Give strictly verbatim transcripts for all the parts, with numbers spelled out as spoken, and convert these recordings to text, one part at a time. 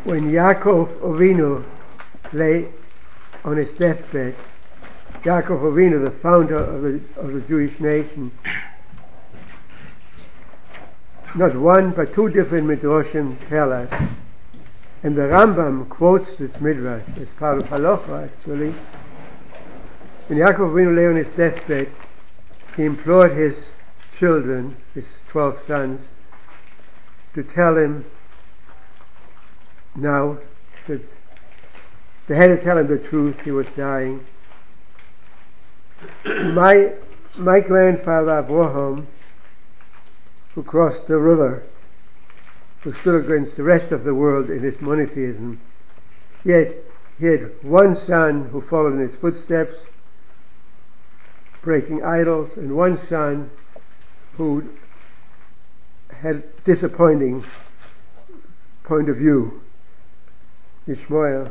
When Yaakov Avinu lay on his deathbed, Yaakov Avinu, the founder of the, of the Jewish nation, not one but two different midrashim tell us, and the Rambam quotes this midrash as part of halacha actually. When Yaakov Avinu lay on his deathbed, he implored his children, his twelve sons, to tell him now that they had to tell him the truth. He was dying. my my grandfather Abraham, who crossed the river, who stood against the rest of the world in his monotheism, yet he had one son who followed in his footsteps, breaking idols, and one son who had disappointing point of view, Ishmael.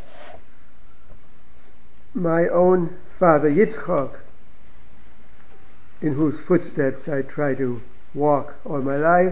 My own father Yitzchak, in whose footsteps I try to walk all my life,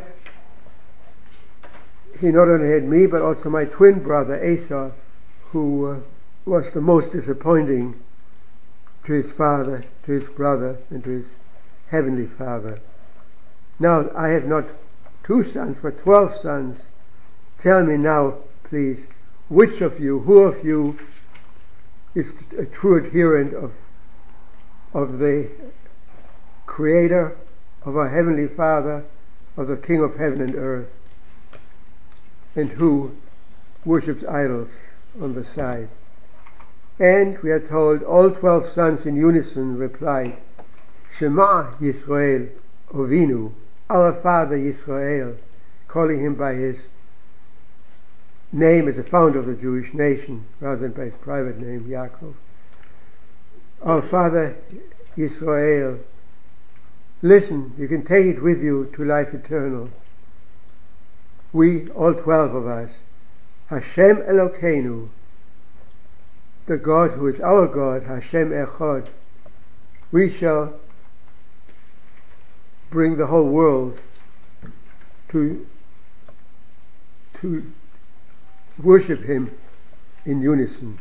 he not only had me but also my twin brother Esau, who uh, was the most disappointing to his father, to his brother, and to his heavenly Father. Now I have not two sons but twelve sons. Tell me now, please, which of you, who of you is a true adherent of of the Creator, of our Heavenly Father, of the King of Heaven and Earth, and who worships idols on the side? And we are told all twelve sons in unison replied, Shema Yisrael Ovinu, our Father Yisrael, calling him by his name as a founder of the Jewish nation rather than by his private name, Yaakov. Our Father Yisrael, listen, you can take it with you to life eternal. We, all twelve of us, Hashem Elokeinu, the God who is our God, Hashem Echad, we shall bring the whole world to to worship him in unison.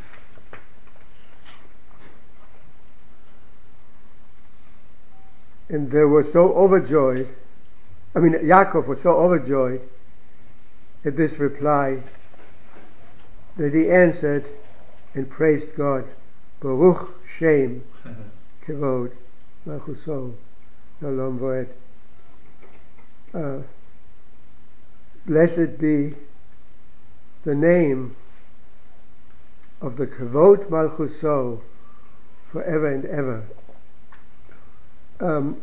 And they were so overjoyed, I mean Yaakov was so overjoyed at this reply that he answered and praised God, Baruch Shem Kevod Malchuso Olam Voed. Uh, blessed be the name of the Kevod Malchuso forever and ever. Um,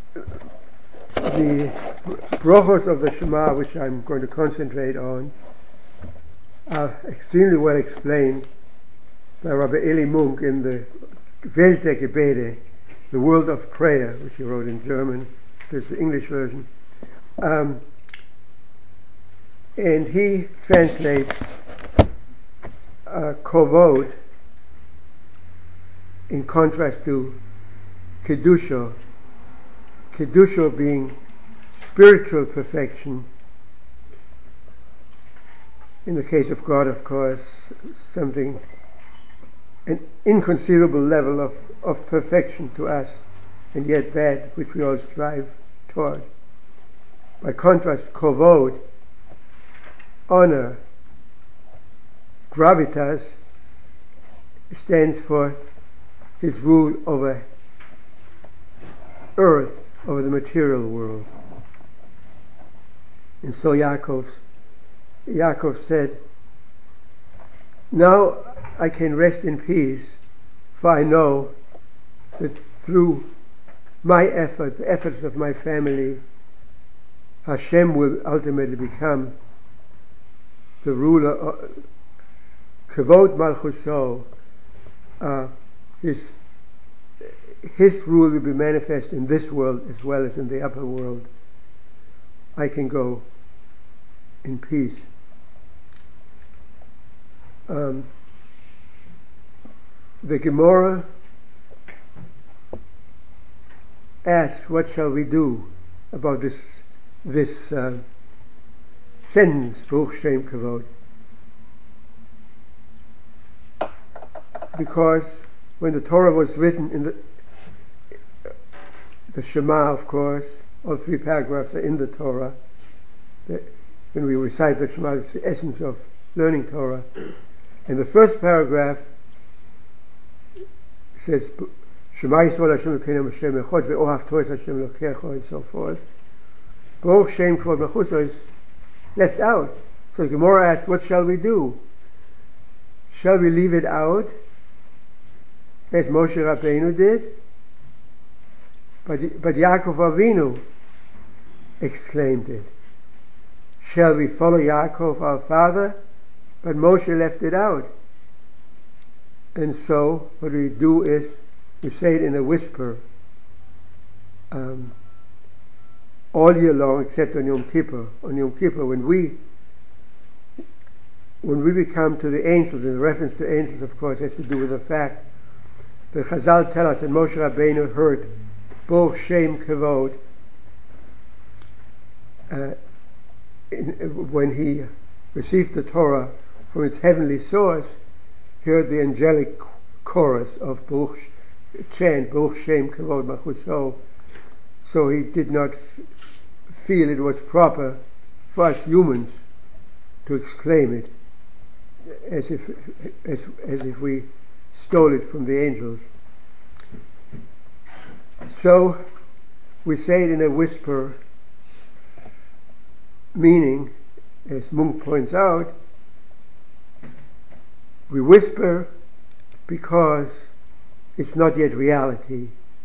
the brachos of the Shema, which I'm going to concentrate on, are extremely well explained by Rabbi Eli Munk in the Welt der Gebete, the World of Prayer, which he wrote in German. There's the English version. Um, and he translates uh, Kovod in contrast to Kedusha, Kedusha being spiritual perfection. In the case of God, of course, something, an inconceivable level of, of perfection to us, and yet that which we all strive toward. By contrast, Kovod, honor, gravitas, stands for his rule over earth, over the material world. And so Yaakov's, Yaakov said, now I can rest in peace, for I know that through my effort, the efforts of my family, Hashem will ultimately become the ruler of Kevod Malchuso. Uh, his His rule will be manifest in this world as well as in the upper world. I can go in peace. Um, the Gemara asks, what shall we do about this this uh, sentence, Baruch Shem Kavod? because when the Torah was written in the the Shema, of course, all three paragraphs are in the Torah. The, when we recite the Shema, it's the essence of learning Torah. And the first paragraph says, Shema Yisrael Hashem Elokeinu Hashem Echad ve'ohavto es Hashem Elokecha, and so forth. Baruch Shem Kvod Malchuso is left out. So the Gemara asks, what shall we do? Shall we leave it out, as Moshe Rabbeinu did? But, but Yaakov Avinu exclaimed it. Shall we follow Yaakov our father? But Moshe left it out. And so what we do is we say it in a whisper um, all year long, except on Yom Kippur. On Yom Kippur, when we when we become to the angels, and the reference to angels, of course, has to do with the fact that Chazal tell us that Moshe Rabbeinu heard Baruch Shem Kavod uh, in, when he received the Torah from its heavenly source. He heard the angelic chorus of Baruch chant Baruch Shem Kavod Malchuso, so he did not f- feel it was proper for us humans to exclaim it as if as, as if we stole it from the angels. So we say it in a whisper, meaning, as Munk points out, we whisper because it's not yet reality.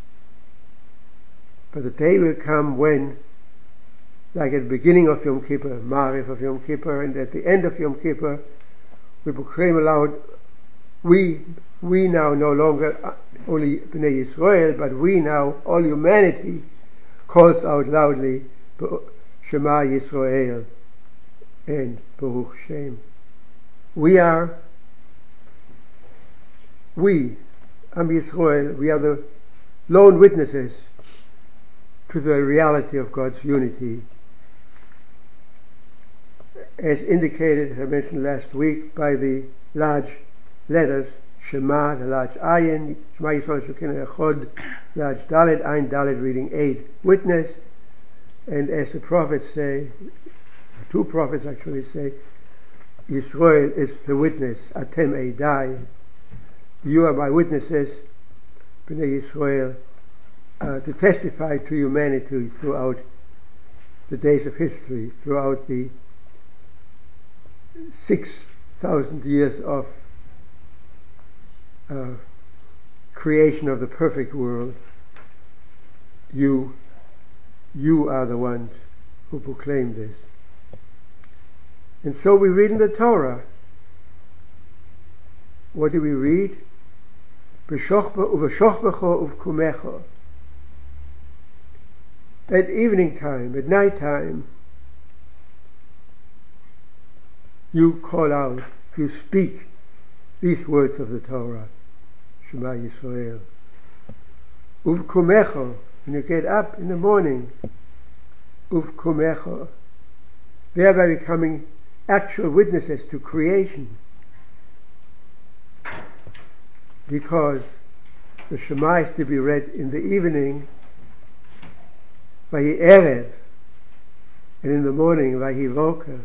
But the day will come when, like at the beginning of Yom Kippur, Mariv of Yom Kippur, and at the end of Yom Kippur, we proclaim aloud, we we now no longer only Bnei Yisrael, but we now, all humanity, calls out loudly, Shema Yisrael and Baruch Shem. We are, we, Am Yisrael, we are the lone witnesses to the reality of God's unity, as indicated, as I mentioned last week, by the large letters Shema, the large ayin, Shema Yisrael Elokeinu Echad, large Dalet, ayin Dalet, reading eight, witness. And as the prophets say, two prophets actually say, Yisrael is the witness, Atem Eidai, you are my witnesses, Bnei Yisrael, uh, to testify to humanity throughout the days of history, throughout the six thousand years of uh, creation of the perfect world. You, you are the ones who proclaim this. And so we read in the Torah. What do we read? At evening time, at night time, you call out, you speak these words of the Torah, Shema Yisrael. Uvkumecho, when you get up in the morning, Uvkumecho, thereby becoming actual witnesses to creation. Because the Shema is to be read in the evening, Vayi Erev, and in the morning, Vayi Voka.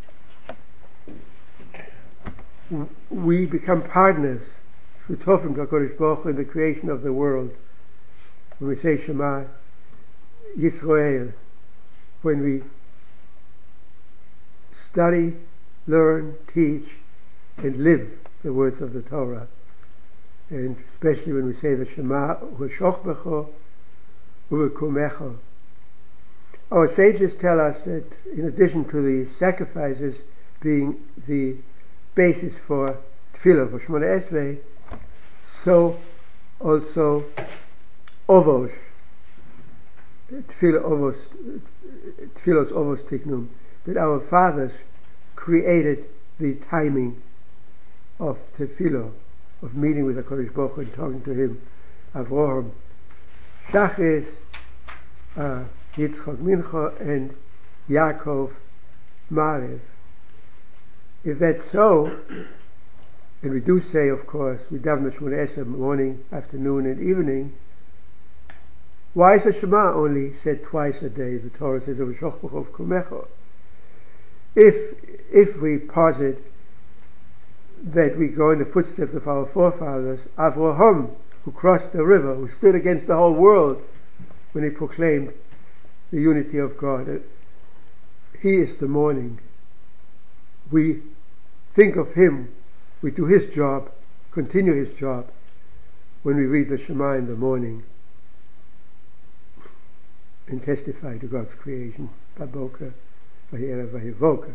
We become partners, Shutofim HaKadosh Baruch Hu, in the creation of the world. When we say Shema Yisrael, when we study, learn, teach, and live the words of the Torah, and especially when we say the Shema U'Shochbecho U'Kumecho. Our sages tell us that in addition to the sacrifices being the basis for Tefillah, for Shemona Esrei, so also Ovos, Tefillah Ovos, Tefillos Ovos Tiknum, that our fathers created the timing of Tefillah, of meeting with the HaKadosh Baruch Hu and talking to him. Avraham, Shachis, uh, Yitzchak Mincha, and Yaakov Mariv. If that's so, And we do say, of course, we daven the Shemona Esrei morning, afternoon, and evening. Why is the Shema only said twice a day? The Torah says, if if we posit that we go in the footsteps of our forefathers, Avraham, who crossed the river, who stood against the whole world when he proclaimed the unity of God, he is the morning. We think of him, we do his job, continue his job when we read the Shema in the morning and testify to God's creation. Baboka, Vayera, Vayevoka.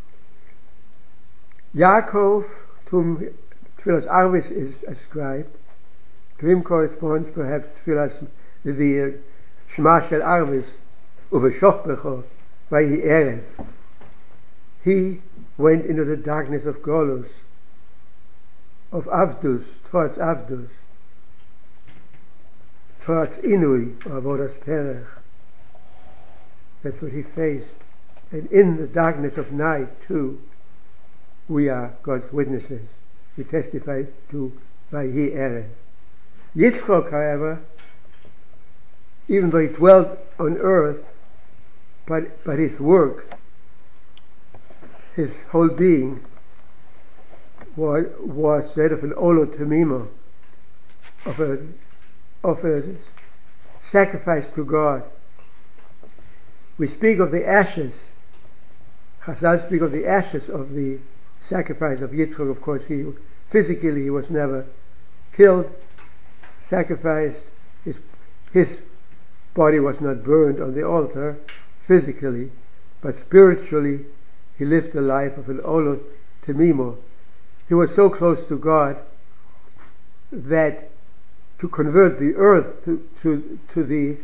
Yaakov, to whom Tfilas Arvis is ascribed, to him corresponds perhaps Tfilas, the uh, Shema Shel Arvis, Uveshochbecho, Vayi Erev. He went into the darkness of Golus, of Avdus, towards Avdus, towards Inui, or Avodas Perech. That's what he faced. And in the darkness of night, too, we are God's witnesses. We testify to Vayi Erev. Yitzchok, however, even though he dwelt on earth, but, but his work, his whole being, was, was that of an Olo Temimo, of a, of a sacrifice to God. We speak of the ashes. Chazal speak of the ashes of the sacrifice of Yitzchak. Of course, he physically he was never killed, sacrificed. His his body was not burned on the altar physically, but spiritually he lived the life of an Olo Temimo. He was so close to God that to convert the earth to to, to the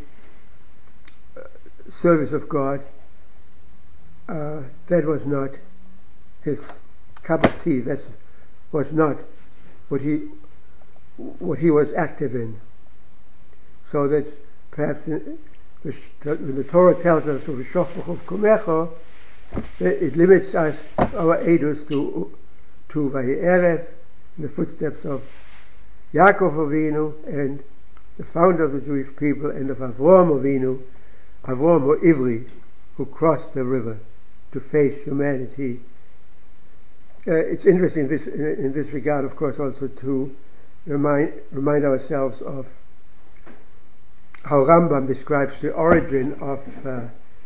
service of God, uh, that was not his cup of tea. That was not what he what he was active in. So that's perhaps in, when the Torah tells us of Shochbachov Kumecho, it limits us, our edus, to to Vayi Erev, in the footsteps of Yaakov Avinu and the founder of the Jewish people, and of Avraham Avinu, Avraham or Ivri, who crossed the river to face humanity. Uh, it's interesting this, in, in this regard, of course, also to remind remind ourselves of how Rambam describes the origin of uh,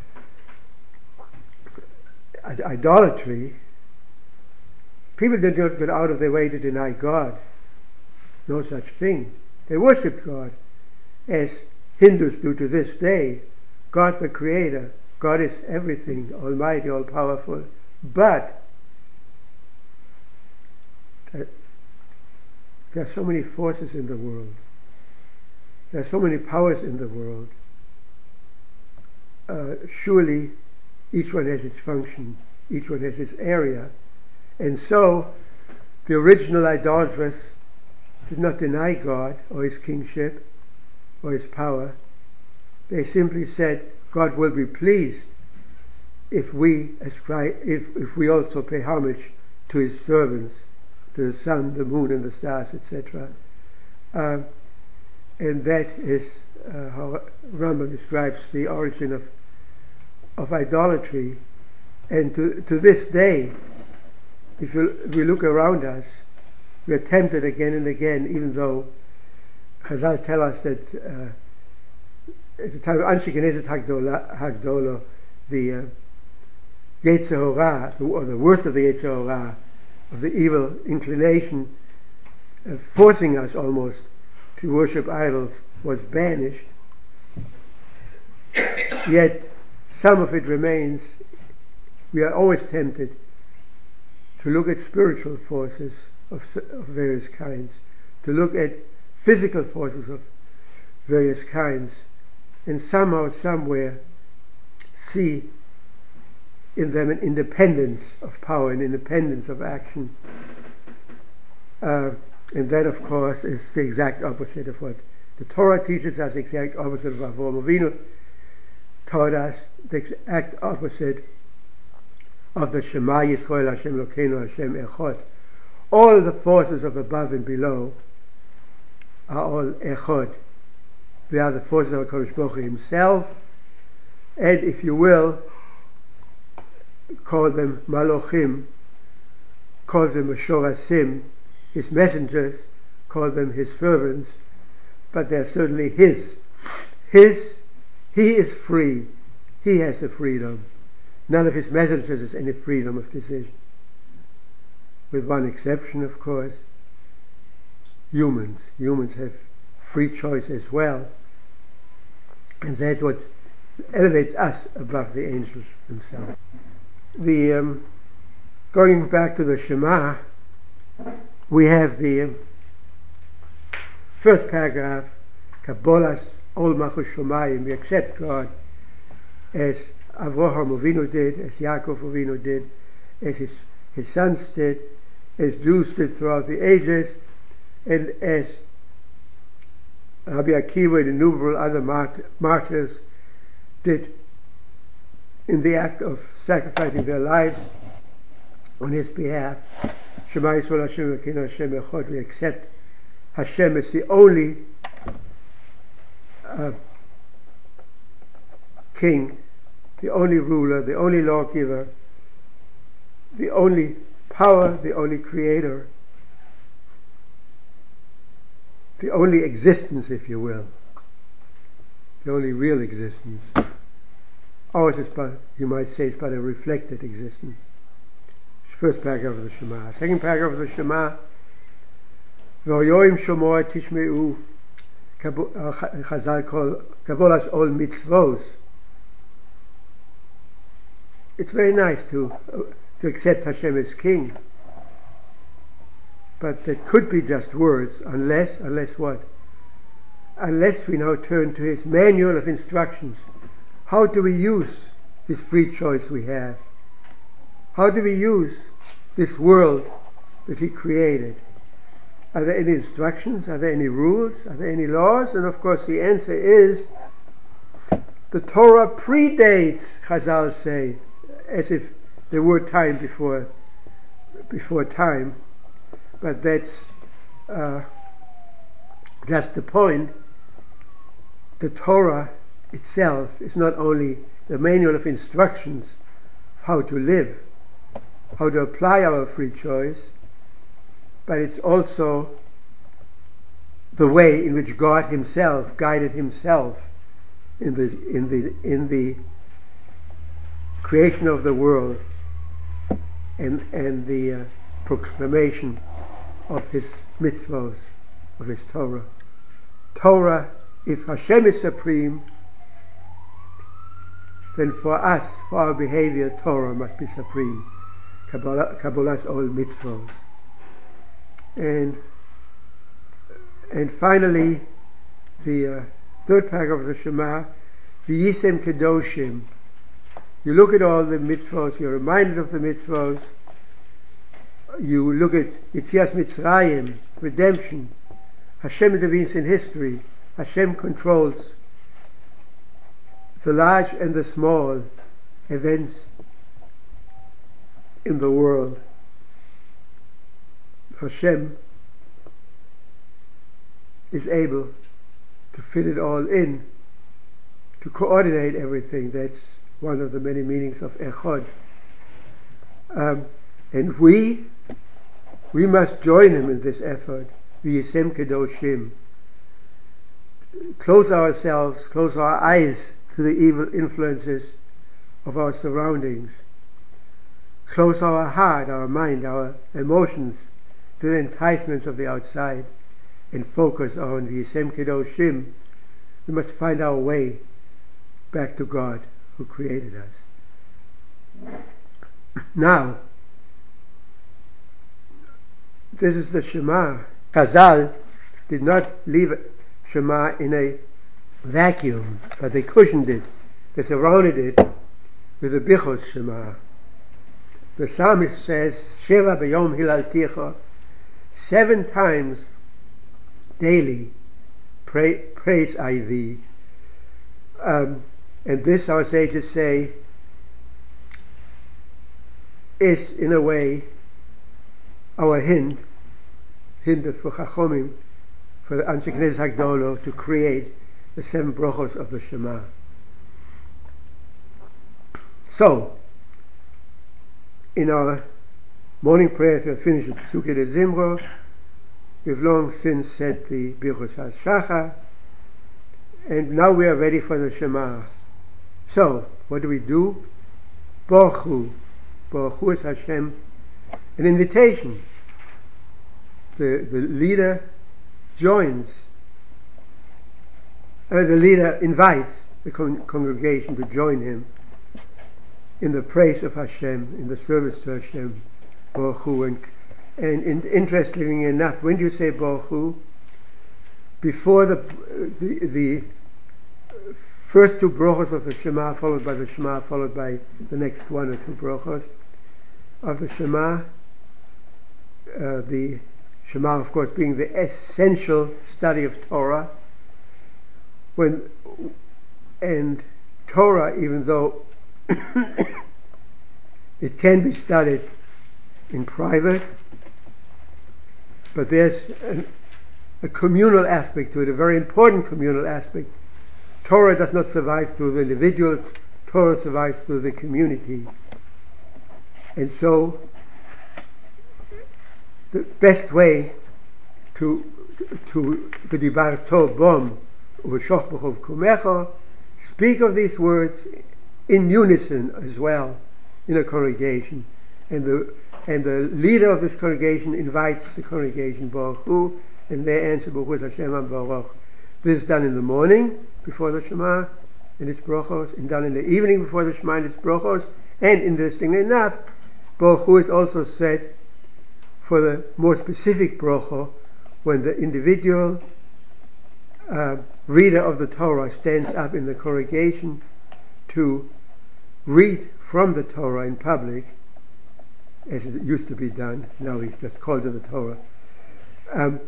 idolatry. People did not go out of their way to deny God. No such thing. They worshipped God, as Hindus do to this day. God the Creator. God is everything, almighty, all-powerful. But uh, there are so many forces in the world. There are so many powers in the world. Uh, surely each one has its function. Each one has its area. And so the original idolatrous did not deny God or his kingship or his power. They simply said, God will be pleased if we ascribe, if, if we also pay homage to his servants, to the sun, the moon, and the stars, et cetera. Uh, and that is uh, how Rambam describes the origin of of idolatry. And to to this day, if you, we look around us, we are tempted again and again, even though Chazal tell us that uh, at the time of Anshe Knesset Hagdolah, the uh, Yetzer Hara, or the worst of the Yetzer Hara, of the evil inclination, uh, forcing us almost to worship idols, was banished. Yet some of it remains. We are always tempted to look at spiritual forces of, of various kinds, to look at physical forces of various kinds, and somehow, somewhere, see in them an independence of power, an independence of action. Uh, and that, of course, is the exact opposite of what the Torah teaches us, the exact opposite of what Avraham Avinu taught us, the exact opposite of the Shema Yisrael Hashem Elokeinu Hashem Echad. all the forces of above and below are all echad. They are the forces of HaKadosh Baruch Hu himself, and if you will, call them malochim, call them shorasim, his messengers, call them his servants, but they're certainly his. His, he is free. He has the freedom. None of his messengers has any freedom of decision. With one exception, of course, humans. Humans have free choice as well. And that's what elevates us above the angels themselves. The um, going back to the Shema, we have the um, first paragraph, Kabbalas Ol Malchus Shomayim. We accept God as Avraham Avinu did, as Yaakov Avinu did, as his, his sons did, as Jews did throughout the ages, and as Rabbi Akiva and innumerable other mart- martyrs did in the act of sacrificing their lives on his behalf. Shema Yisrael Hashem Elokeinu Hashem Echad. We accept Hashem as the only uh, king, the only ruler, the only lawgiver, the only power, the only creator, the only existence, if you will, the only real existence. Ours is but, you might say, it's but a reflected existence. First paragraph of the Shema. Second paragraph of the Shema, V'oyoim shomoa tishmeu, Chazal call Kabbalas Ol Mitzvos. It's very nice to uh, to accept Hashem as King, but that could be just words, unless, unless what? Unless we now turn to his manual of instructions. How do we use this free choice we have? How do we use this world that he created? Are there any instructions? Are there any rules? Are there any laws? And of course the answer is the Torah predates, Chazal say, as if there were time before before time, but that's uh, just the point. The Torah itself is not only the manual of instructions of how to live, how to apply our free choice, but it's also the way in which God himself guided himself in the in the in the creation of the world and and the uh, proclamation of his mitzvos, of his Torah. Torah, if Hashem is supreme, then for us, for our behavior, Torah must be supreme. Kabbalas Ol Mitzvos. And and finally, the uh, third paragraph of the Shema, V'yisem Kedoshim. You look at all the mitzvos, you're reminded of the mitzvos. You look at Yetzias Mitzrayim, redemption. Hashem intervenes in history. Hashem controls the large and the small events in the world. Hashem is able to fit it all in, to coordinate everything. That's one of the many meanings of Echad. Um, and we, we must join him in this effort. V'yisem kedoshim. Close ourselves, close our eyes to the evil influences of our surroundings. Close our heart, our mind, our emotions to the enticements of the outside, and focus on V'yisem kedoshim. We must find our way back to God who created us. Now, this is the Shema. Chazal did not leave Shema in a vacuum, but they cushioned it, they surrounded it with the Bichos Shema. The psalmist says, Sheva b'yom hilalticha, seven times daily pray, praise I thee. Um, and this, our sages say, is in a way our hint, hint for Chachomim, for the Anshe Knesset Hagdolo to create the seven brachos of the Shema. So, in our morning prayers, we have finished the Psuke de Zimro. We've long since said the Birchos HaShachar, and now we are ready for the Shema. So, what do we do? Baruch Hu. Baruch Hu is Hashem. An invitation. The, the leader joins, uh, the leader invites the con- congregation to join him in the praise of Hashem, in the service to Hashem. Baruch Hu. And, and, and interestingly enough, when you say Baruch Hu, before the, the, the first two brachos of the Shema, followed by the Shema, followed by the next one or two brachos of the Shema, uh, the Shema, of course, being the essential study of Torah, when and Torah, even though it can be studied in private, but there's an, a communal aspect to it, a very important communal aspect. Torah does not survive through the individual, Torah survives through the community. And so, the best way to to v'dibar tov bom u'v'shoch b'chov kumecha, speak of these words in unison as well in a congregation, and the and the leader of this congregation invites the congregation Baruch Hu, and they answer Baruch Hu Hashem Baruch. This is done in the morning before the Shema and its brachos, and done in the evening before the Shema and its brachos. And interestingly enough, Baruch Hu is also said for the more specific bracha when the individual uh, reader of the Torah stands up in the congregation to read from the Torah in public, as it used to be done. Now he's just called to the Torah. Um,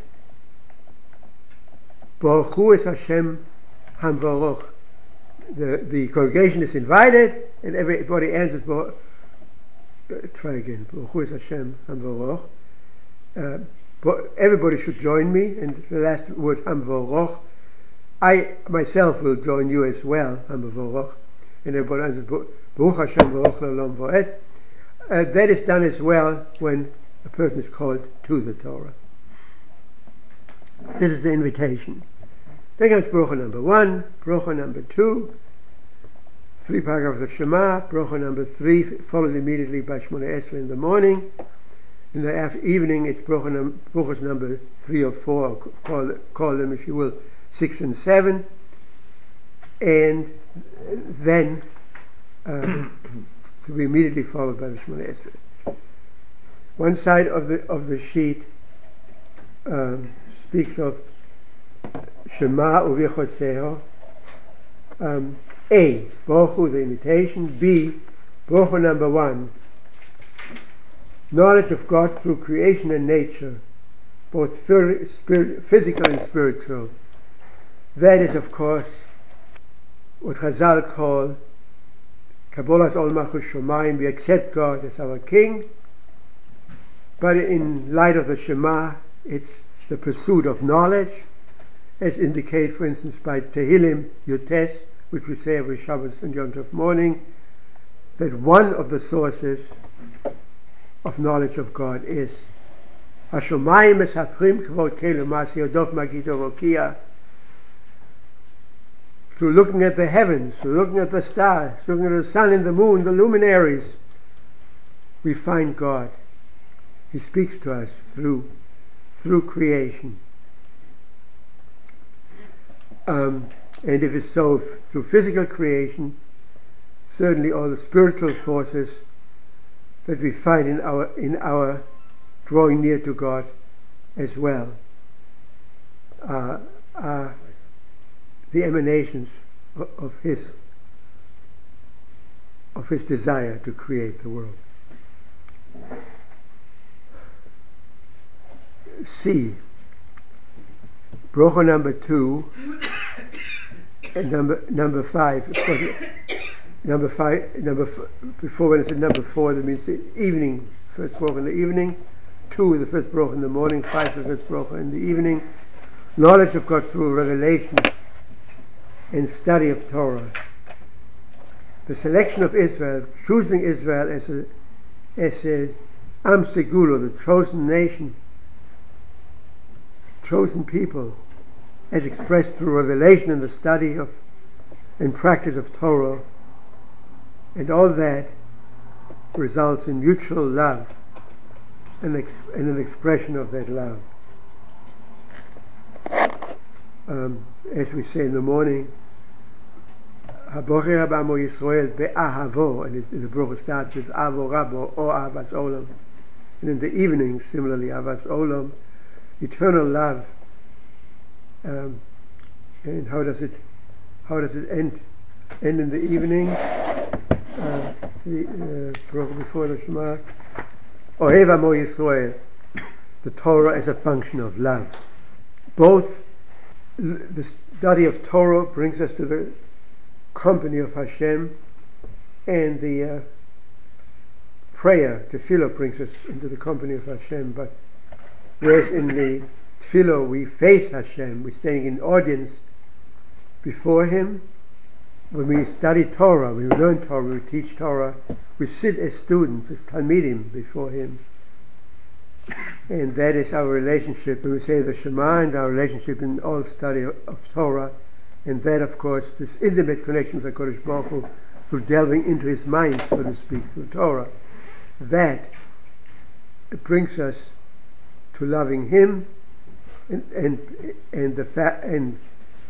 Baruch Hu es Hashem Hamvaroch. The the congregation is invited, and everybody answers. Baruch, uh, try again. Baruch Hu es Hashem Hamvaroch. Uh, but everybody should join me, and the last word Hamvaroch. I myself will join you as well, Hamvaroch, and everybody answers Baruch Hashem Baruch L'olam Va'ed. Uh, that is done as well when a person is called to the Torah. This is the invitation. Then comes bracha number one, bracha number two, three paragraphs of Shema, bracha number three, followed immediately by Shemona Esrei in the morning. In the after evening, it's bracha num- brachas number three or four, or call, call them if you will, six and seven, and then um, to be immediately followed by the Shemona Esrei. One side of the of the sheet um, speaks of Shema uvichoseho. Um, A, Baruch Hu, the invitation. B, Baruch Hu number one, knowledge of God through creation and nature, both spirit, physical and spiritual. That is, of course, what Chazal call Kabbalas Ol Malchus Shomayim. We accept God as our King, but in light of the Shema, it's the pursuit of knowledge, as indicated, for instance, by Tehillim Yotes, which we say every Shabbos and Yom Tov morning, that one of the sources of knowledge of God is Hashomayim Esaprim Kvod Kelu Masi Odov Magito Rokia. Through looking at the heavens, through looking at the stars, looking at the sun and the moon, the luminaries, we find God. He speaks to us through through creation. Um, and if it's so f- through physical creation, certainly all the spiritual forces that we find in our in our drawing near to God as well uh, are the emanations of, of His of His desire to create the world. C. Bracha number two and number number five. Of course, number five, number f- before when it said number four, that means the evening. First bracha in the evening, two in the first bracha in the morning, five in the first bracha in the evening. Knowledge of God through revelation and study of Torah. The selection of Israel, choosing Israel as a as a Am Segula, the chosen nation, chosen people, as expressed through revelation and the study of and practice of Torah, and all that results in mutual love and, ex- and an expression of that love. Um, as we say in the morning, Habocher Amo Yisrael be'ahavo, and, it, and the bracha starts with Avo Rabo or Avas Olam. And in the evening, similarly, Avas Olam, eternal love. Um, and how does it how does it end? End in the evening, uh, the bracha uh, before the Shema, Ohev Amo Yisrael, the Torah as a function of love. Both the study of Torah brings us to the company of Hashem, and the uh, prayer, tefillah, brings us into the company of Hashem. But whereas in the tefillah we face Hashem, we're staying in audience before Him. When we study Torah, when we learn Torah, we teach Torah, we sit as students, as talmidim before Him. And that is our relationship. When we say the Shema, and our relationship in all study of, of Torah, and that, of course, this intimate connection with HaKadosh Baruch Hu through delving into His mind, so to speak, through Torah, that brings us to loving Him, and and, and the fa- and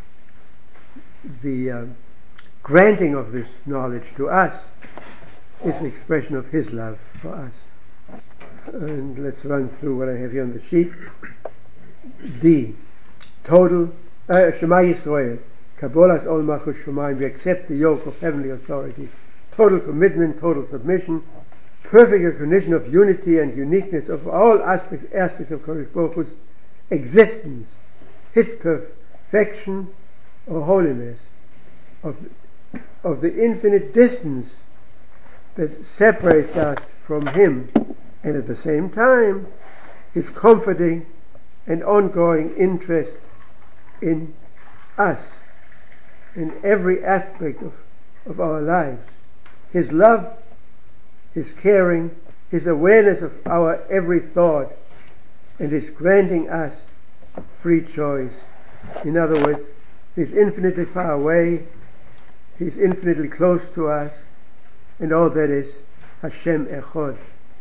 the uh, granting of this knowledge to us is an expression of His love for us. And let's run through what I have here on the sheet. D. Total uh, Shema Yisrael. Kabbalas Ol Malchus Shemayim. We accept the yoke of heavenly authority. Total commitment, total submission, perfect recognition of unity and uniqueness of all aspects aspects of Kadosh Baruch Hu's existence, His perfection or holiness, of of the infinite distance that separates us from Him, and at the same time His comforting and ongoing interest in us, in every aspect of, of our lives. His love, His caring, His awareness of our every thought, and His granting us free choice. In other words, He's infinitely far away, He's infinitely close to us, and all that is Hashem Echad.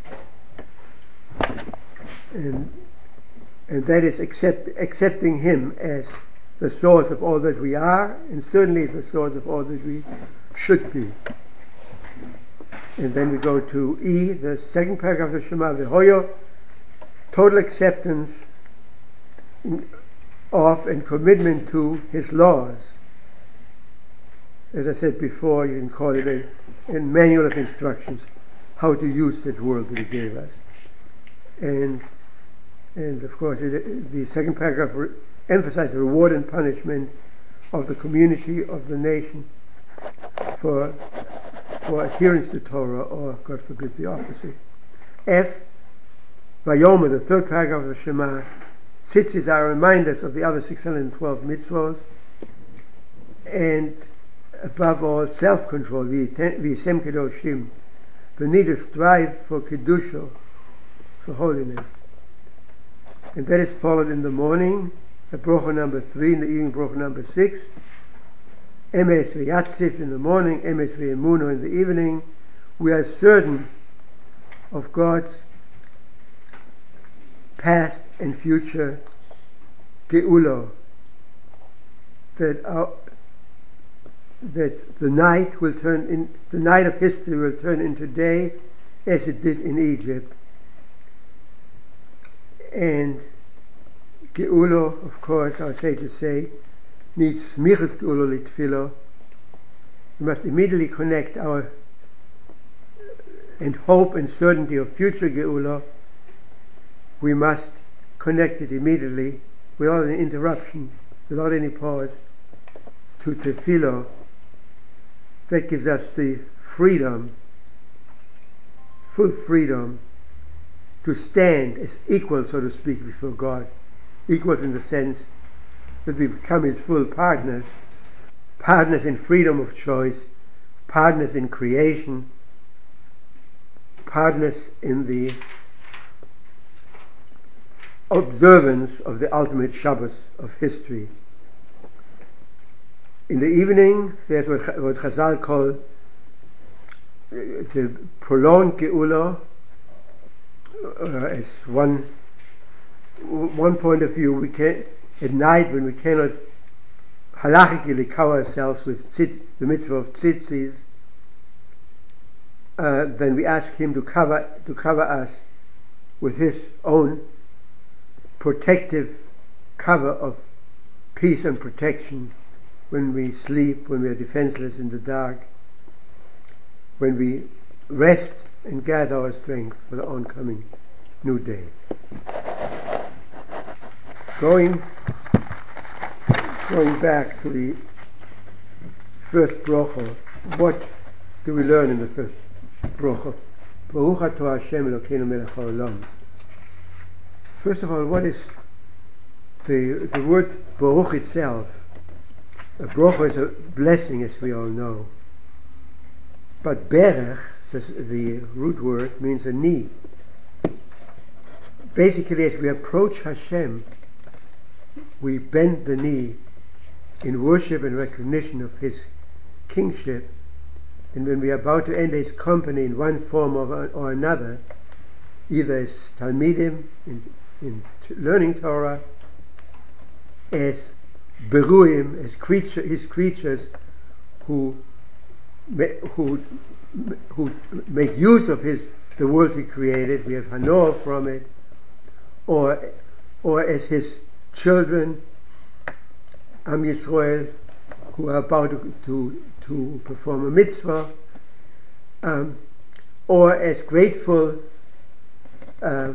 And, and that is accept, accepting Him as the source of all that we are, and certainly the source of all that we should be. And then we go to E, the second paragraph of the Shema, V'hoyo, total acceptance of and commitment to His laws. As I said before, you can call it a, a manual of instructions, how to use that world that He gave us. And and of course, it, the second paragraph re- emphasizes reward and punishment of the community, of the nation, for for adherence to Torah, or God forbid the opposite. F, Vayomer, the third paragraph of the Shema, tzitzis are reminders of the other six hundred twelve mitzvahs, and above all, self-control, v'yisem kedoshim, the need to strive for kedusha, for holiness. And that is followed in the morning, the bracha number three, in the evening bracha number six, emes v'yatzif in the morning, emes v'emuno in the evening. We are certain of God's past and future geula, that our, that the night will turn in the night of history will turn into day, as it did in Egypt. And geula, of course, our sages say, needs smichas geula litfilo. We must immediately connect our and hope and certainty of future geula. We must connect it immediately, without any interruption, without any pause, to tefillah. That gives us the freedom, full freedom, to stand as equal, so to speak, before God. Equals in the sense that we become his full partners, partners in freedom of choice, partners in creation, partners in the observance of the ultimate Shabbos of history. In the evening, there's what, what Chazal call uh, the prolonged Geula. Uh, as one one point of view, we can at night when we cannot halachically cover ourselves with tzit, the mitzvah of tzitzis, uh, then we ask him to cover to cover us with his own protective cover of peace and protection when we sleep, when we are defenseless in the dark, when we rest and gather our strength for the oncoming new day. Going, going back to the first brocha, what do we learn in the first brocha? Baruch atah Hashem Elokeinu melech haolam. First of all, what is the the word Baruch itself? A brocha is a blessing, as we all know. But berech, the root word, means a knee. Basically, as we approach Hashem, we bend the knee in worship and recognition of his kingship. And when we are about to enter his company in one form or, or another, either as Talmidim, in, in t- learning Torah, as Beruim, as creature, his creatures who who who make use of his the world he created, we have Hanoah from it, or or as his children, Am Yisrael, who are about to to, to perform a mitzvah, um, or as grateful uh,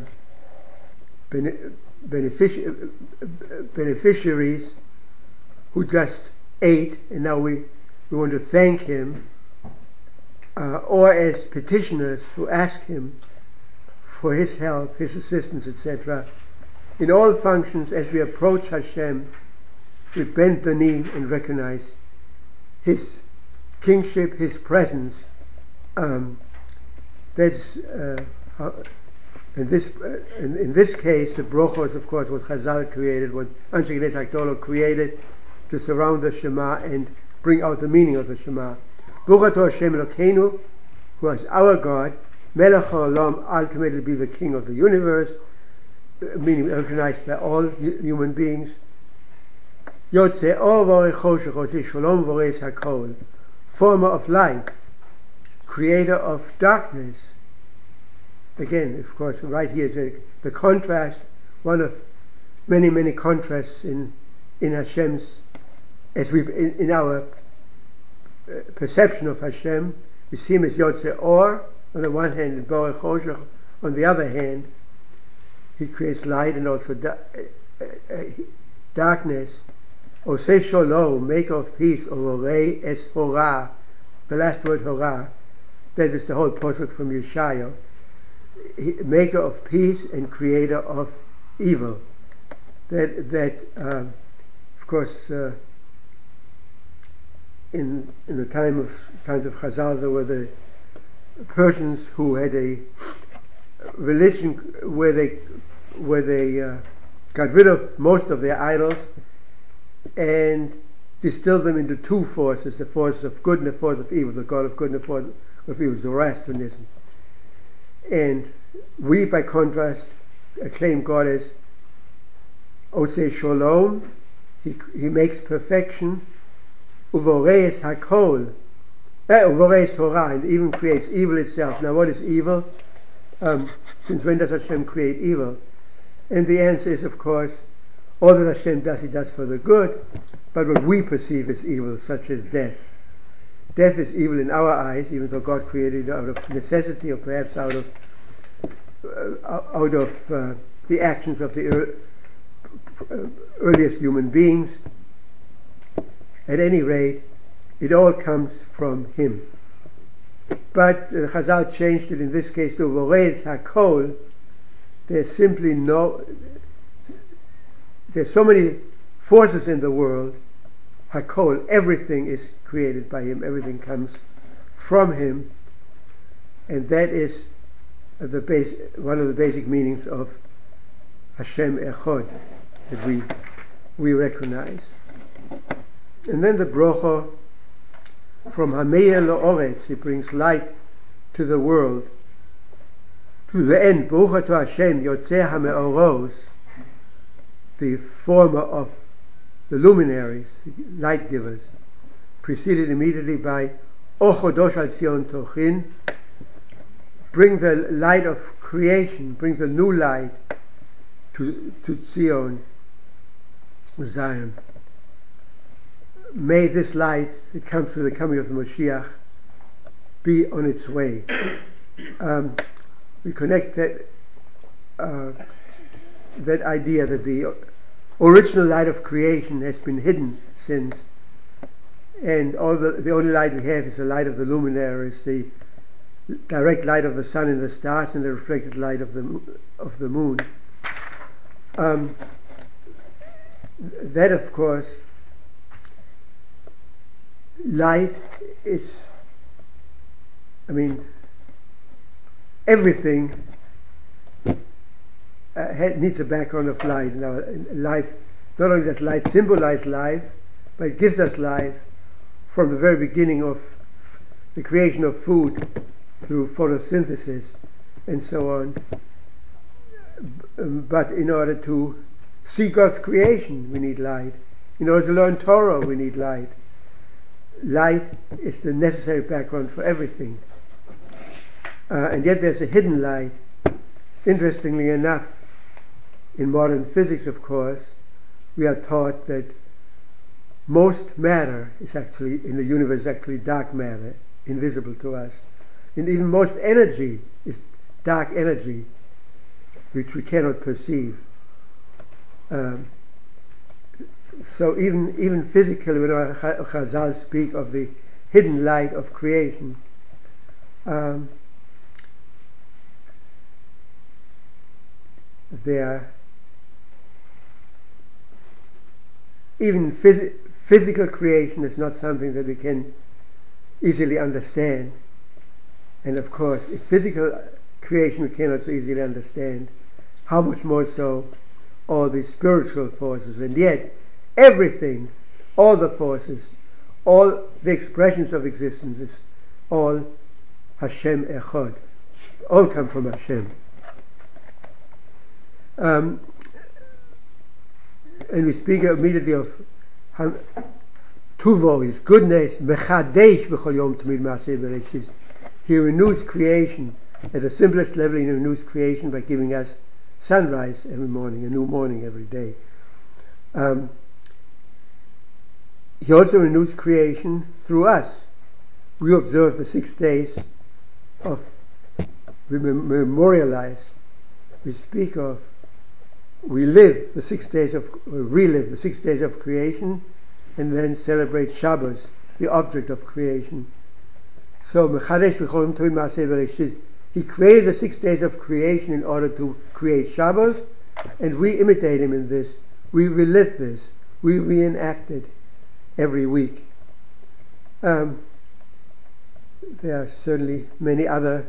benefici- beneficiaries who just ate and now we, we want to thank him, uh, or as petitioners who ask him for his help, his assistance, et cetera. In all functions, as we approach Hashem, we bend the knee and recognize his kingship, his presence. Um, that's uh, how, in this uh, in, in this case, the brocha is of course what Chazal created, what Anshe Knesset Hakdolah created to surround the Shema and bring out the meaning of the Shema. Baruch atah Hashem Elokeinu, who is our God, Melech HaOlam, ultimately be the King of the universe, meaning recognized by all human beings. Yotzei or vorei choshech, Oseh Shalom vorei hakol, former of light, creator of darkness. Again, of course, right here is a, the contrast, one of many, many contrasts in in Hashem's, as we in, in our uh, perception of Hashem. We see him as Yotzei Or on the one hand, and Borei Choshech on the other hand. He creates light and also da- uh, uh, darkness. Oseh Shalom, maker of peace, or Orei Es Horah, the last word Horah, that is the whole pasuk from Yeshayahu. He, maker of peace and creator of evil. That that uh, of course uh, in in the time of times of Chazal there were the Persians who had a religion where they where they uh, got rid of most of their idols and distilled them into two forces: the force of good and the force of evil, the God of good and the force of evil, Zoroastrianism. And we, by contrast, acclaim God as Oseh Shalom. He he makes perfection. Uvoreis Hakol, Uvoreis Horah, and even creates evil itself. Now, what is evil? Um, since when does Hashem create evil? And the answer is, of course, all that Hashem does, He does for the good. But what we perceive as evil, such as death. Death is evil in our eyes, even though God created it out of necessity, or perhaps out of uh, out of uh, the actions of the er- uh, earliest human beings. At any rate, it all comes from Him. But uh, Chazal changed it in this case to Voreis Hakol, there's simply no, there's so many forces in the world. Hakol, everything is created by him, everything comes from him, and that is the base, one of the basic meanings of Hashem Echad that we we recognize. And then the brocha from Hameir La'oretz, he brings light to the world. To the end, Baruch to Hashem Yotzei HaMe'oros, the former of the luminaries, light givers, preceded immediately by O Chodosh Al Zion Tochin, bring the light of creation, bring the new light to, to Zion, Zion. May this light that comes through the coming of the Moshiach be on its way. Um, we connect that uh, that idea that the original light of creation has been hidden since, and all the, the only light we have is the light of the luminaries, the direct light of the sun and the stars, and the reflected light of the of the moon. Um, that, of course, light is, I mean, everything uh, needs a background of light. Now, life, not only does light symbolize life, but it gives us life from the very beginning of the creation of food through photosynthesis and so on. But in order to see God's creation, we need light. In order to learn Torah, we need light. Light is the necessary background for everything. Uh, and yet there's a hidden light. Interestingly enough, in modern physics, of course, we are taught that most matter is actually, in the universe, is actually dark matter, invisible to us. And even most energy is dark energy, which we cannot perceive. Um, so even even physically, when our Chazal speak of the hidden light of creation, um, there even phys- physical creation is not something that we can easily understand. And of course, if physical creation we cannot so easily understand, how much more so all the spiritual forces. And yet, everything, all the forces, all the expressions of existence is all Hashem Echad. All come from Hashem. Um, and we speak immediately of Tuvo, his goodness, Mechadesh B'chol Yom Tamid Ma'aseh Bereshis. He renews creation. At the simplest level, he renews creation by giving us sunrise every morning, a new morning every day. Um, he also renews creation through us. We observe the six days of, we memorialize, we speak of, we live the six days of, relive the six days of creation, and then celebrate Shabbos, the object of creation. So, he created the six days of creation in order to create Shabbos, and we imitate him in this. We relive this. We reenact it every week. Um, there are certainly many other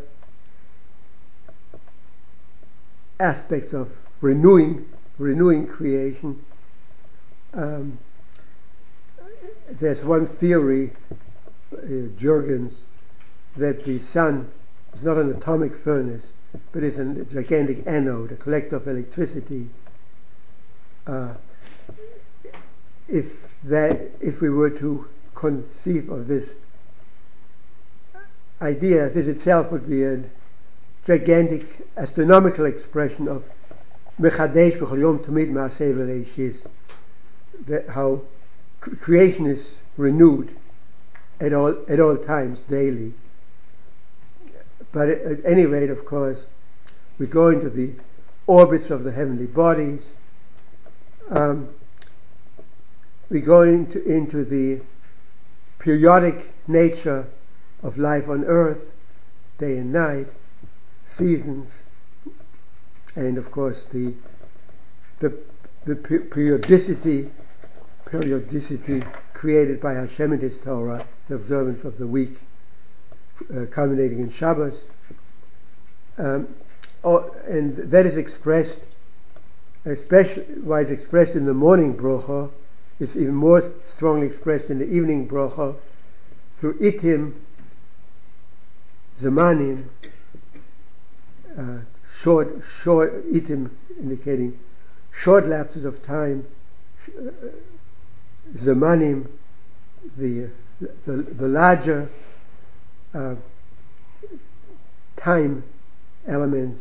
aspects of renewing, renewing creation. Um, there's one theory, uh, Jurgens, that the sun is not an atomic furnace, but is a gigantic anode, a collector of electricity. Uh, if that, if we were to conceive of this idea, this itself would be a gigantic astronomical expression of Mechadesh B'chol Yom Tamid Ma'aseh Bereshis, how creation is renewed at all at all times, daily. But at any rate, of course, we go into the orbits of the heavenly bodies. Um, we go into, into the periodic nature of life on earth, day and night, seasons, and of course the the the periodicity periodicity created by Hashem in His Torah, the observance of the week, uh, culminating in Shabbos, um, oh, and that is expressed, especially why it's expressed in the morning brocha, it's even more strongly expressed in the evening brocha through itim, zamanim, uh, short, short itim indicating short lapses of time, uh, zamanim, the the, the larger uh, time elements.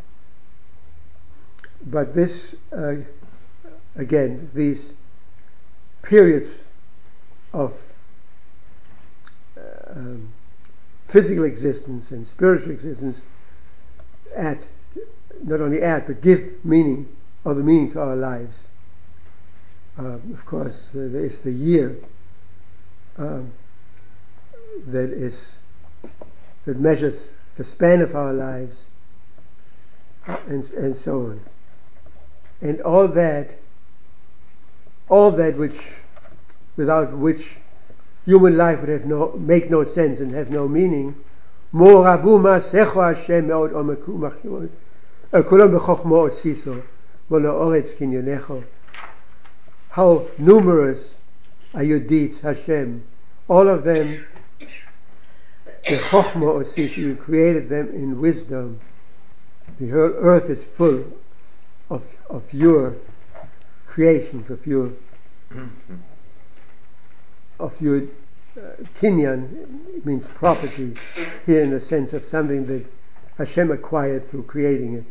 But this, uh, again, these periods of uh, um, physical existence and spiritual existence add, not only add, but give meaning, or the meaning to our lives. Uh, of course, uh, there is the year um, that is that measures the span of our lives, and and so on. And all that, all that which, without which human life would have no, make no sense and have no meaning. How numerous are your deeds, Hashem. All of them, the chokhmah osisha, you created them in wisdom. The earth is full of of your creations, of your of your uh, kinyan, means property, here in the sense of something that Hashem acquired through creating it.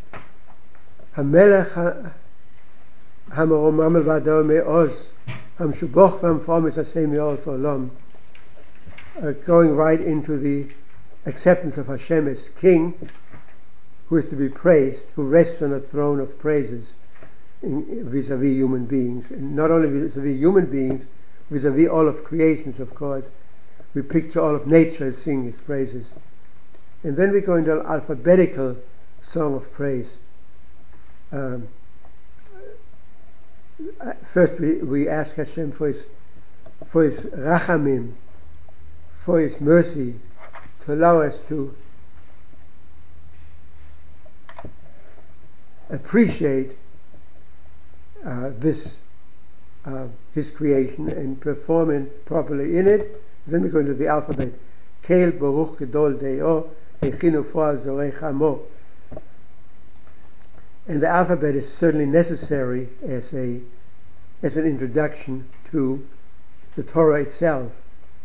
Hamelech hamaromam v'ador me'oz hamshuboch v'amformis Hashem me'ol olam. Going right into the acceptance of Hashem as King, who is to be praised, who rests on a throne of praises in, vis-a-vis human beings, and not only vis-a-vis human beings, vis-a-vis all of creations, of course. We picture all of nature as singing His praises. And then we go into an alphabetical song of praise. Um, first we, we ask Hashem for His, for His rachamim, for His mercy, to allow us to appreciate uh, this Uh, His creation and perform it properly in it. Then we go into the alphabet. Kel Baruch Gedol Deo Echinu Foal Zorei Chamo. And the alphabet is certainly necessary as a as an introduction to the Torah itself.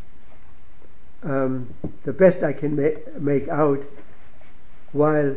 Um, the best I can ma- make out, while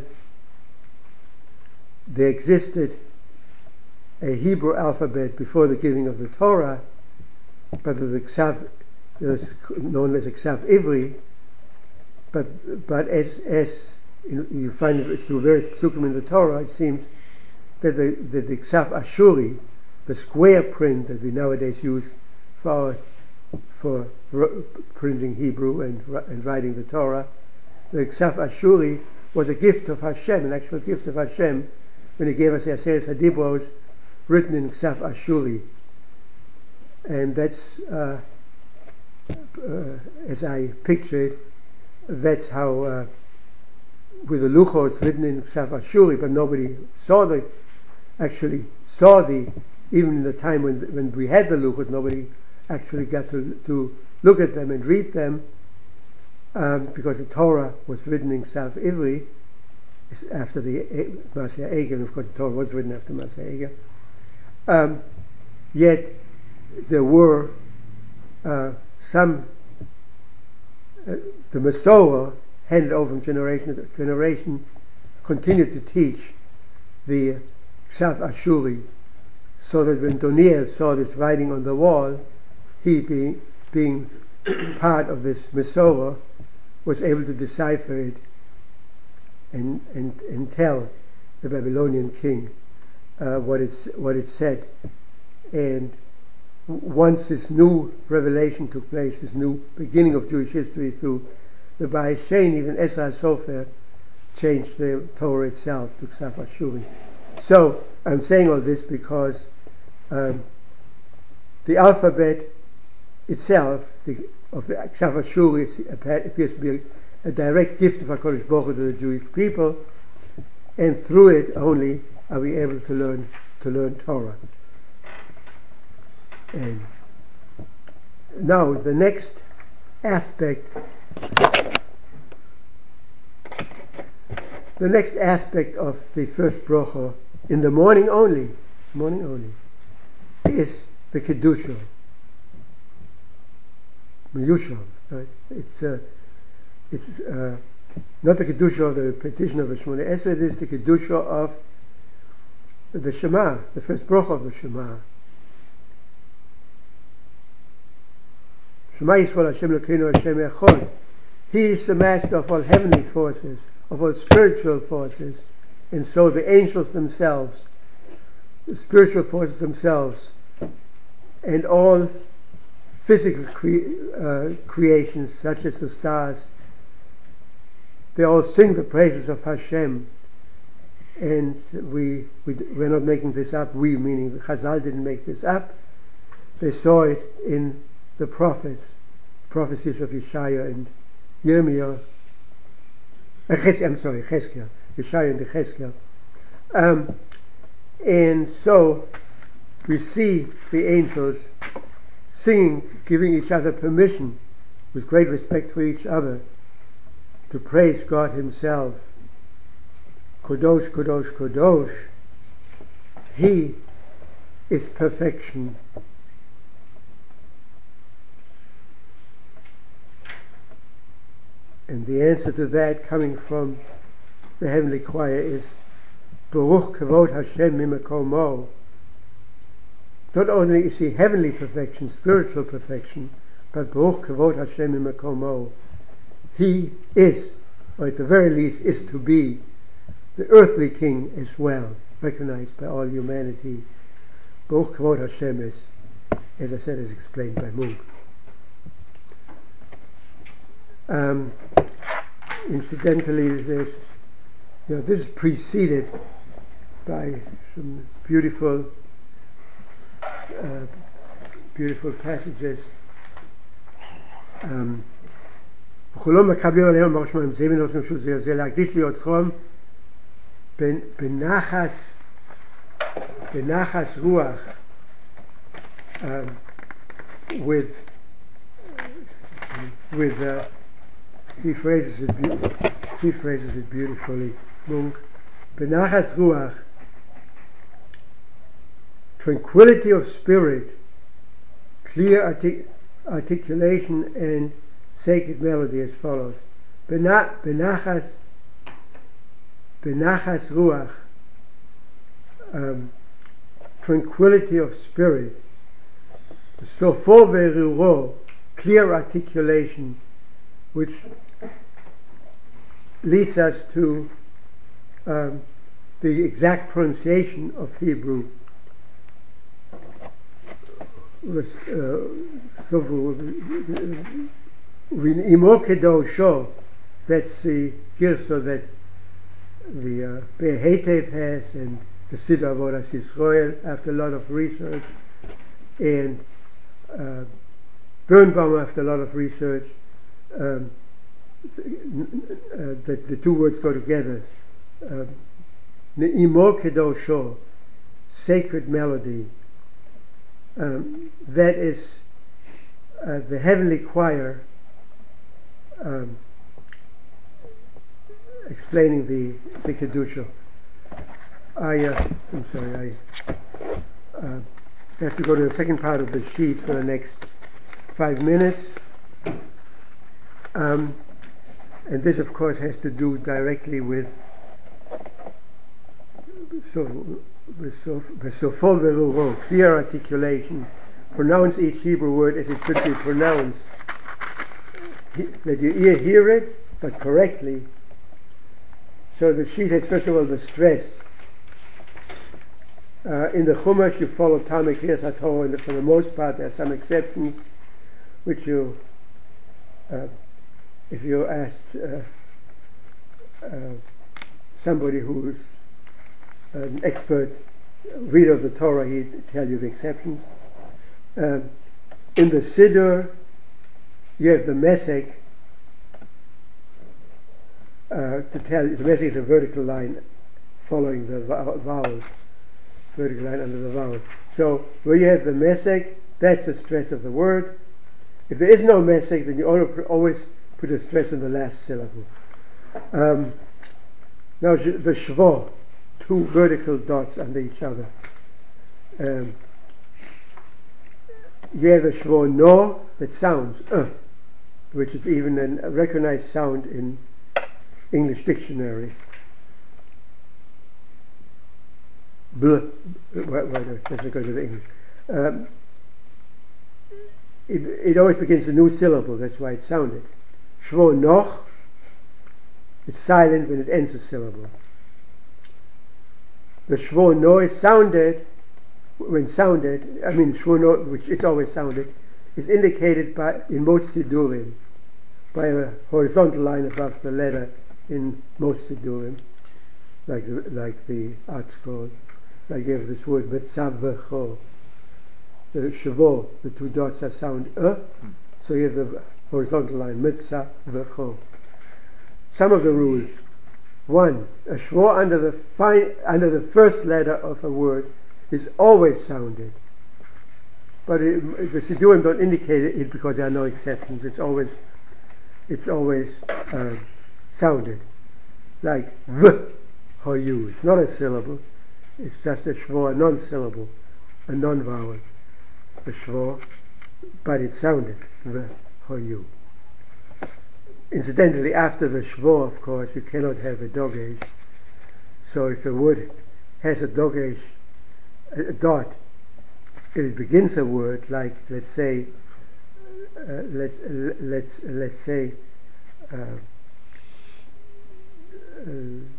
there existed a Hebrew alphabet before the giving of the Torah, but the Ksav, known as Ksav Ivri, but but as as you, you find it through various psukim in the Torah, it seems that the, that the Ksav Ashuri, the square print that we nowadays use for for printing Hebrew and and writing the Torah, the Ksav Ashuri was a gift of Hashem, an actual gift of Hashem, when He gave us the Aseret HaDibros, written in Ksav Ashuri. And that's, uh, uh, as I picture it, that's how, uh, with the Luchos written in Ksav Ashuri, but nobody saw the, actually saw the, even in the time when when we had the Luchos, nobody actually got to, to look at them and read them, um, because the Torah was written in Ksav Ivri, after the Maseh Eger, and of course the Torah was written after Maseh Eger. Um, yet there were uh, some, uh, the Masorah, handed over from generation to generation, continued to teach the Ksav Ashuri, so that when Donier saw this writing on the wall, he being, being part of this Masorah, was able to decipher it and, and, and tell the Babylonian king Uh, what it's what it said. And once this new revelation took place, this new beginning of Jewish history through the Bais Shein, even Ezra Sofer changed the Torah itself to Ksaf Ashuri. So I'm saying all this because um, the alphabet itself the, of the Ksaf Ashuri appears to be a, a direct gift of HaKadosh Baruch Hu to the Jewish people, and through it only are we able to learn to learn Torah. And now the next aspect the next aspect of the first bracha in the morning only morning only is the Kedusha. Miyushav, right? It's uh, it's uh, not the Kedusha of the petition of the Shemona Esrei, it is the Kedusha of the Shema, the first bracha of the Shema. Shema Yisrael Hashem Elokeinu Hashem Echad. He is the master of all heavenly forces, of all spiritual forces, and so the angels themselves, the spiritual forces themselves, and all physical cre- uh, creations such as the stars, they all sing the praises of Hashem. And we, we we're not making this up. We, meaning the Chazal, didn't make this up. They saw it in the prophets, prophecies of Yeshaya and Yirmiyah. Uh, I'm sorry, Cheskel, Yeshaya and Cheskel. Um, and so we see the angels singing, giving each other permission, with great respect for each other, to praise God Himself. Kodosh, Kodosh, Kodosh. He is perfection. And the answer to that, coming from the heavenly choir, is Baruch Kavod Hashem Mimakomo. Not only is He heavenly perfection, spiritual perfection, but Baruch Kavod Hashem Mimakomo. He is, or at the very least, is to be the earthly king as well, recognized by all humanity. Baruch Kavod Hashem is, as I said, is explained by Munk. Um, incidentally, there's, you know, this is preceded by some beautiful, uh, beautiful passages. Um, Benachas, benachas ruach, um, with with uh, he phrases it be- he phrases it beautifully. Munk, benachas ruach, tranquility of spirit, clear artic- articulation, and sacred melody as follows. Bena- benachas. Benachas ruach, um, tranquility of spirit. Sofo veruro, clear articulation, which leads us to um, the exact pronunciation of Hebrew. V'n'imo kedosho, that's the girsa that the uh, Be'er Heitev has, and the Siddur Avodas Yisrael, after a lot of research, and uh, Birnbaum, after a lot of research, um, uh, that the two words go together. Ne'imo Kedosho, sacred melody. Um, that is uh, the heavenly choir um, explaining the, the Kedusha. I, uh, I'm sorry, I uh, have to go to the second part of the sheet for the next five minutes. Um, and this, of course, has to do directly with so, so, clear articulation. Pronounce each Hebrew word as it should be pronounced. Let your ear hear it, but correctly. So the sheet has, first of all, the stress. Uh, in the Chumash, you follow Talmud Kriyas HaTorah, and for the most part, there are some exceptions, which you, uh, if you asked uh, uh, somebody who's an expert reader of the Torah, he'd tell you the exceptions. Um, in the Siddur, you have the Mesek uh, to tell you, the Mesek is a vertical line following the vowels, vertical line under the vowel. So where you have the Mesek, that's the stress of the word. If there is no Mesek, then you always put a stress on the last syllable. Um, now the Shvo, two vertical dots under each other. Um, you have a Shvo No that sounds uh, which is even an, a recognized sound in English dictionaries. Bl, wait, wait, let's go to the English. Um, it, it always begins a new syllable, that's why it sounded. Shvo Noch, it's silent when it ends a syllable. The Shvo No is sounded, when sounded, I mean Shvo No, which is always sounded, is indicated by, in most Siddurim, by a horizontal line above the letter in most Siddurim, like the, like the art scroll. Like you have this word, Metzavecho. The Shavo, the two dots are sound uh, so you have the horizontal line, Metzavecho. Some of the rules. One, a Shvo under the fi- under the first letter of a word is always sounded. But it, the Siddurim don't indicate it because there are no exceptions. It's always it's always uh, sounded. Like V, Hoyu. It's not a syllable. It's just a Shvo, a non-syllable, a non-vowel. A Shvo, but it sounded V, Hoyu. Incidentally, after the Shvo, of course, you cannot have a dogesh. So if a word has a dogesh, a dot, it begins a word like, let's say, uh, let, let's let's say, uh, uh,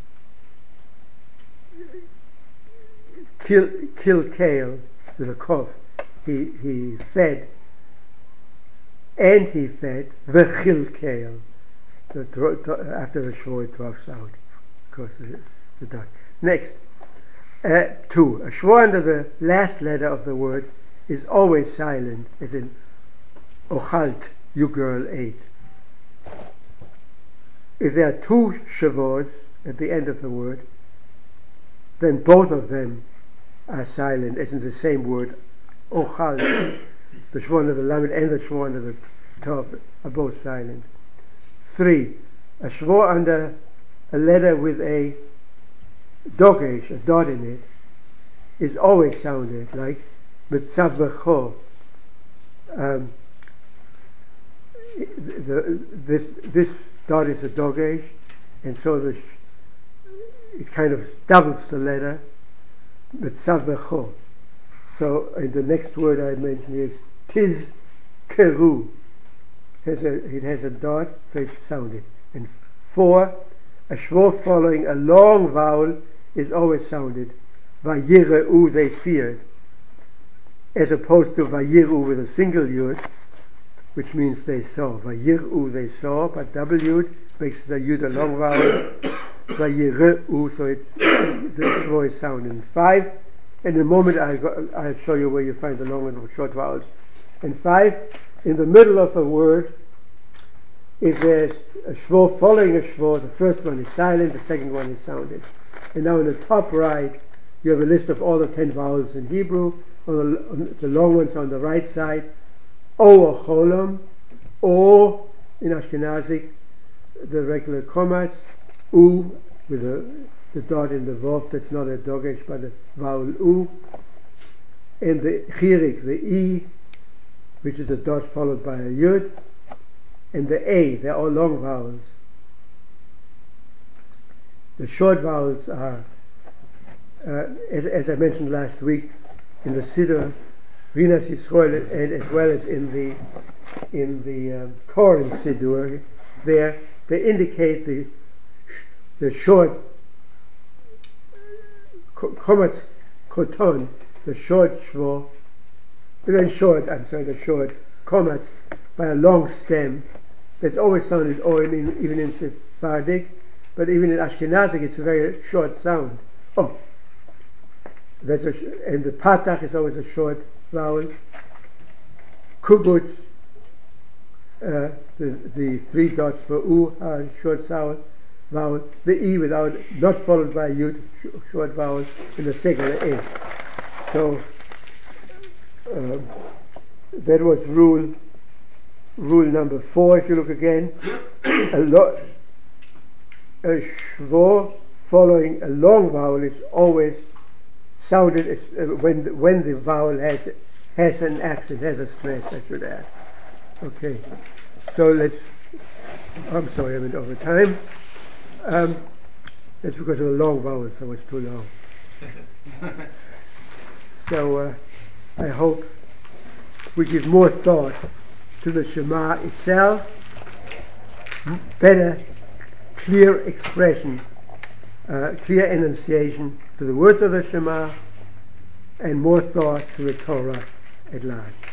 kill kill kale with a cough. He he fed, and he fed v'chil kale. The thro- th- after the shvo it drops out, of course, the, the dot. Next, uh, two. A shvo under the last letter of the word is always silent, as in ochalt, you girl ate. If there are two shavos at the end of the word, then both of them are silent, as in the same word, ochalt. The shvo under the lamed and the shvo under the top are both silent. Three, a shvo under a letter with a dogesh, a dot in it, is always sounded like mitzavecho. Um, the, this this dot is a dogesh, and so the it kind of doubles the letter mitzavecho. So, and the next word I mentioned is tiz keru. Has a, it has a dot, so it's sounded. And four, a shvo following a long vowel is always sounded. Vayireu, they feared, as opposed to vayiru with a single yud, which means they saw. Vayireu, they saw, but W makes the yud a long vowel. Vayireu, so it's the shvo is sounded. And five, in a moment I'll, go, I'll show you where you find the long and short vowels. And five, in the middle of a word, if there's a shvo following a shvo, the first one is silent, the second one is sounded. And now in the top right, you have a list of all the ten vowels in Hebrew. On the, on the long ones on the right side, O or cholam, O in Ashkenazic, the regular komats, U with the, the dot in the vav, that's not a dogesh but a vowel U, and the chirik, the E, which is a dot followed by a yud, and the A, they're all long vowels. The short vowels are, uh, as, as I mentioned last week, in the Siddur, Rinas Yisrael, and as well as in the in the um, Koran Siddur, there they indicate the the short komatz koton, the short shvo, very short. I'm sorry, the short komatz by a long stem. That's always sounded, or in, even in Sephardic, but even in Ashkenazic it's a very short sound. Oh, that's a, and the patach is always a short vowel. Kubutz, uh, the, the three dots for u are short vowel. Vowel. The e without, not followed by yud, sh- short vowel, and the second is. So um, that was rule rule number four. If you look again, a lot a shvo following a long vowel is always sounded as, uh, when when the vowel has has an accent, has a stress. I should add. Okay, so let's. I'm sorry, I went over time. Um, that's because of the long vowels. I was too long. So uh, I hope we give more thought to the Shema itself, better, clear expression, uh, clear enunciation to the words of the Shema, and more thought to the Torah at large.